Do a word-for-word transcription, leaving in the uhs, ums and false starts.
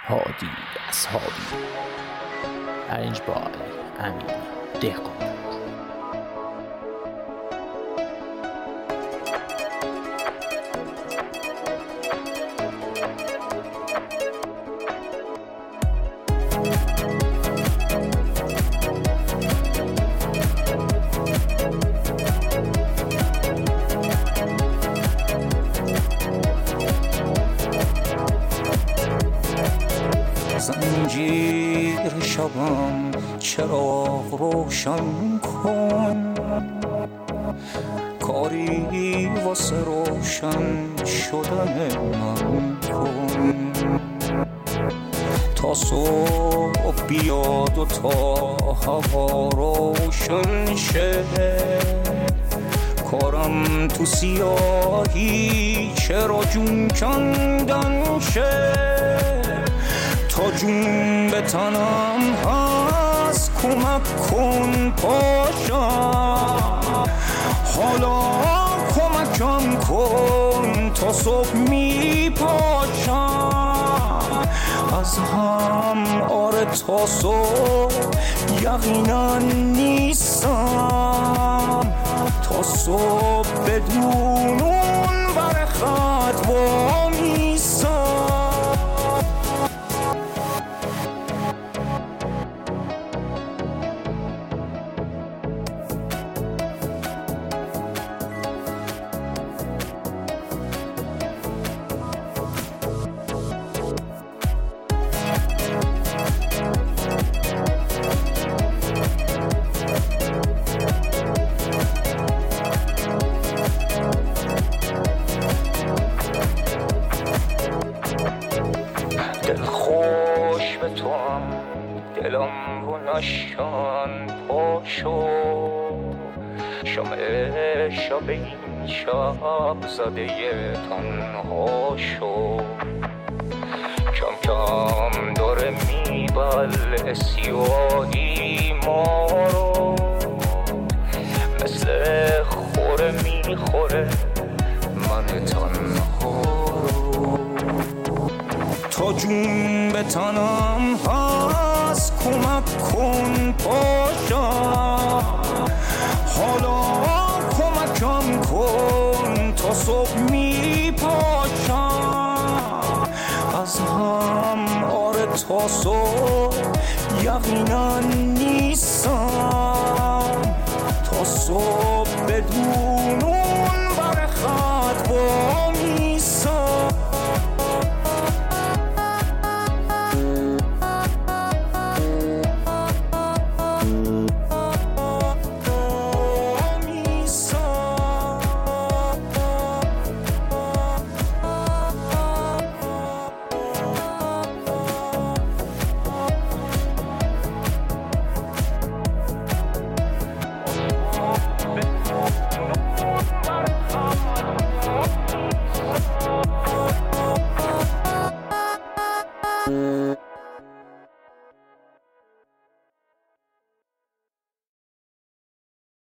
هادی اصحابی. ارنج بای امین دهقان. زنجیر شبم چراغ روشن کن، کاری واسه روشن شدن من کن. تا صبح بیاد و تا هوا روشن شه، کارم تو سیاهی چرا جون کندن شه. تا جون به تنم هست کمک کن پاشم، حالا کمکم کن تا صبح می پاشم. از هم آره تا صبح یقینا نیستم، تا صبح بدون اون برخط با میستم. دل خوش به تو هم دلم رو نشان پاشو، شمع شب این شب زده تنها شو. کم کم داره میبل سیاهی ما رو، مثل خوره میخوره من تنها رو. تا جون به تنم هست کمک کن پاشم، حالا کمکم کن تا صبح می پاشم. از هم آره تا صبح یقینا نیستم، تا صبح